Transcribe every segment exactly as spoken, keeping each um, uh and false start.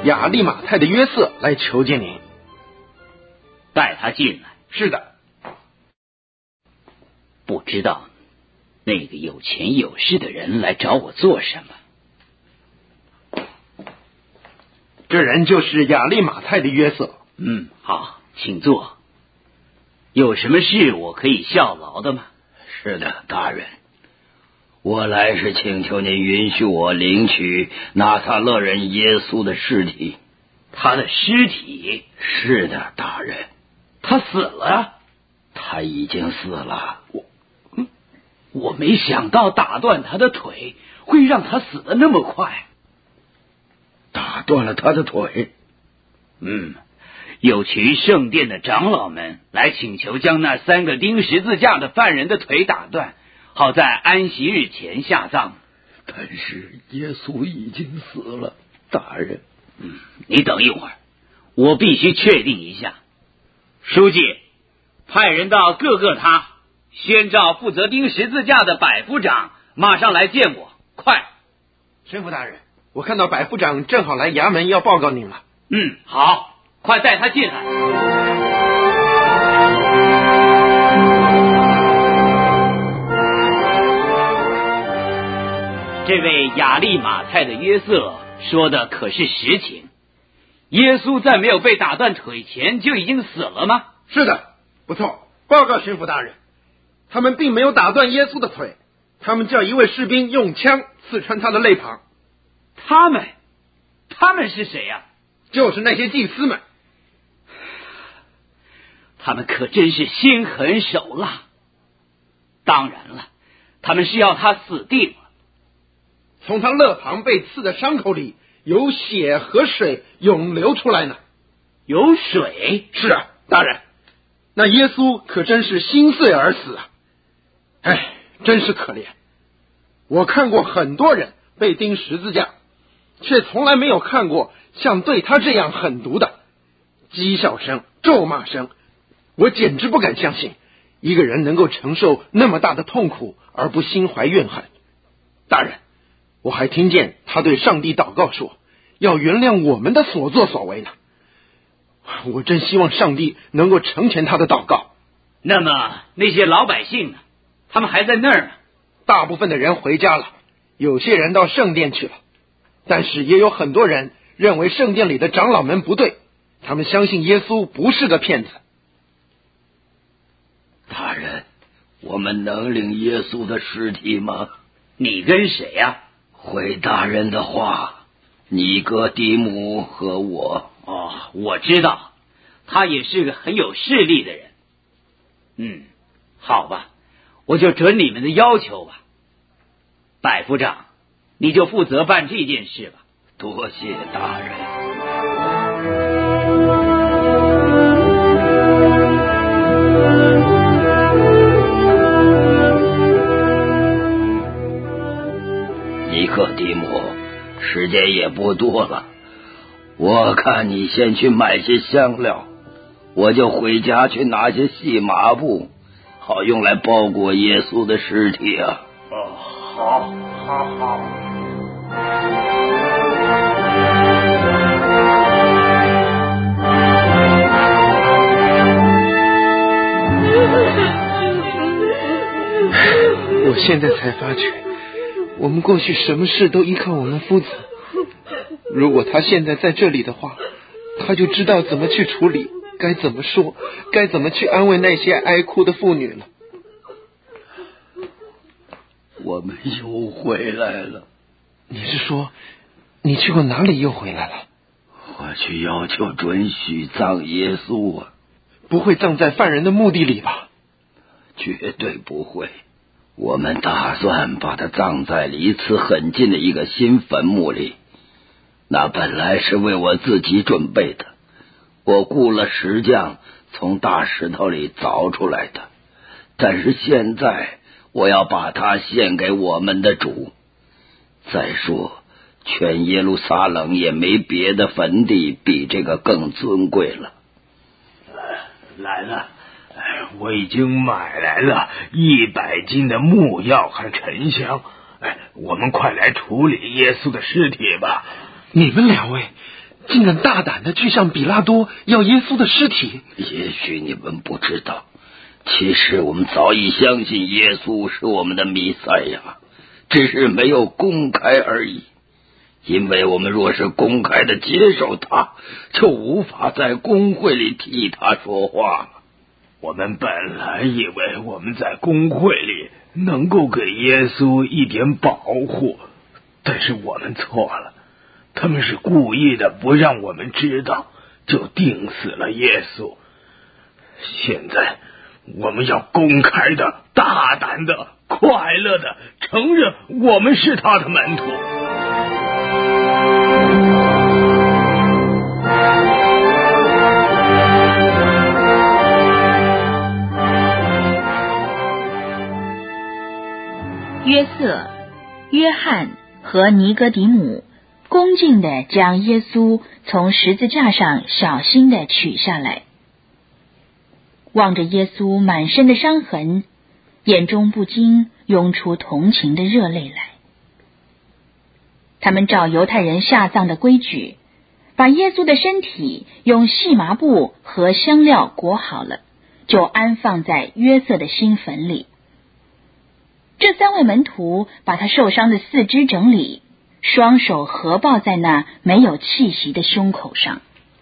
亚利马太的约瑟来求见您。 带他进来。 是的。 不知道那个有钱有势的人来找我做什么？ 这人就是亚利马太的约瑟。 嗯，好，请坐。有什么事我可以效劳的吗？ 是的，大人，我来是请求您允许我领取拿撒勒人耶稣的尸体。 他的尸体？ 是的，大人。 他死了？ 他已经死了。 我，嗯，我没想到打断他的腿会让他死得那么快。 打断了他的腿？ 嗯，有群圣殿的长老们来请求将那三个钉十字架的犯人的腿打断，好在安息日前下葬。 但是耶稣已经死了，大人。 嗯，你等一会儿，我必须确定一下。书记，派人到各个他宣召负责钉十字架的百夫长马上来见我，快！ 神父大人，我看到百夫长正好来衙门要报告您了。 嗯，好，快带他进来。这位亚利马太的约瑟说的可是实情？耶稣在没有被打断腿前就已经死了吗？ 是的，不错，报告巡抚大人，他们并没有打断耶稣的腿，他们叫一位士兵用枪刺穿他的肋旁。 他们？他们是谁呀？ 就是那些祭司们。 他们可真是心狠手辣。当然了，他们是要他死定了。 从他肋旁被刺的伤口里有血和水涌流出来呢。 有水？ 是啊，大人，那耶稣可真是心碎而死啊！哎，真是可怜。我看过很多人被钉十字架，却从来没有看过像对他这样狠毒的。讥笑声、咒骂声，我简直不敢相信一个人能够承受那么大的痛苦而不心怀怨恨。大人，我还听见他对上帝祷告说，要原谅我们的所作所为呢。我真希望上帝能够成全他的祷告。 那么那些老百姓呢？他们还在那儿呢？ 大部分的人回家了，有些人到圣殿去了，但是也有很多人认为圣殿里的长老们不对，他们相信耶稣不是个骗子。 大人，我们能领耶稣的尸体吗？ 你跟谁呀？ 回大人的话，尼哥底母和我。 哦，我知道，他也是个很有势力的人。嗯，好吧，我就准你们的要求吧。百夫长，你就负责办这件事吧。 多谢大人。尼哥底母，时间也不多了，我看你先去买些香料，我就回家去拿些细麻布，好用来包裹耶稣的尸体啊。 哦，好，好，好。 我现在才发觉，我们过去什么事都依靠我们夫子。如果他现在在这里的话，他就知道怎么去处理，该怎么说，该怎么去安慰那些哀哭的妇女了。 我们又回来了。 你是说，你去过哪里又回来了？ 我去要求准许葬耶稣啊。 不会葬在犯人的墓地里吧？ 绝对不会。我们打算把他葬在离此很近的一个新坟墓里，那本来是为我自己准备的，我雇了石匠从大石头里凿出来的，但是现在我要把它献给我们的主。再说全耶路撒冷也没别的坟地比这个更尊贵了。 来了，我已经买来了一百斤的木药和沉香，哎，我们快来处理耶稣的尸体吧。 你们两位竟然大胆的去向比拉多要耶稣的尸体。 也许你们不知道，其实我们早已相信耶稣是我们的弥赛亚，只是没有公开而已。因为我们若是公开的接受他，就无法在公会里替他说话了。 我们本来以为我们在公会里能够给耶稣一点保护，但是我们错了，他们是故意的不让我们知道，就钉死了耶稣。现在我们要公开的、大胆的、快乐的承认我们是他的门徒。 约瑟、约翰和尼哥底母恭敬地将耶稣从十字架上小心地取下来，望着耶稣满身的伤痕，眼中不禁涌出同情的热泪来。他们照犹太人下葬的规矩，把耶稣的身体用细麻布和香料裹好了，就安放在约瑟的新坟里。这三位门徒把他受伤的四肢整理，双手合抱在那没有气息的胸口上。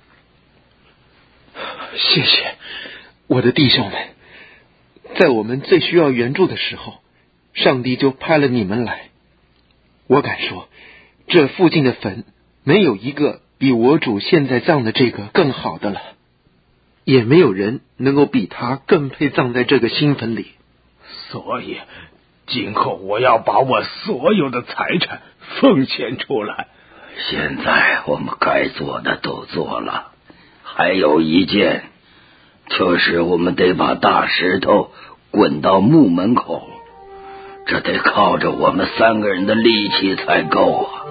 谢谢我的弟兄们，在我们最需要援助的时候，上帝就派了你们来。我敢说，这附近的坟没有一个比我主现在葬的这个更好的了，也没有人能够比他更配葬在这个新坟里。 所以今后我要把我所有的财产奉献出来。 现在我们该做的都做了，还有一件，就是我们得把大石头滚到墓门口，这得靠着我们三个人的力气才够啊。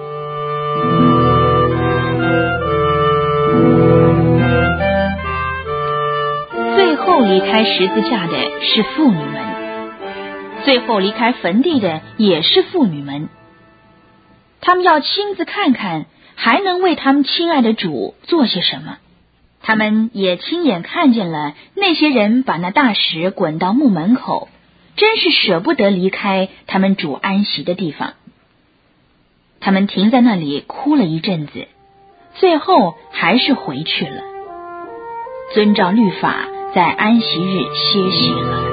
最后离开十字架的是妇女们，最后离开坟地的也是妇女们。他们要亲自看看还能为他们亲爱的主做些什么。他们也亲眼看见了那些人把那大石滚到墓门口，真是舍不得离开他们主安息的地方。他们停在那里哭了一阵子，最后还是回去了，遵照律法在安息日歇息了。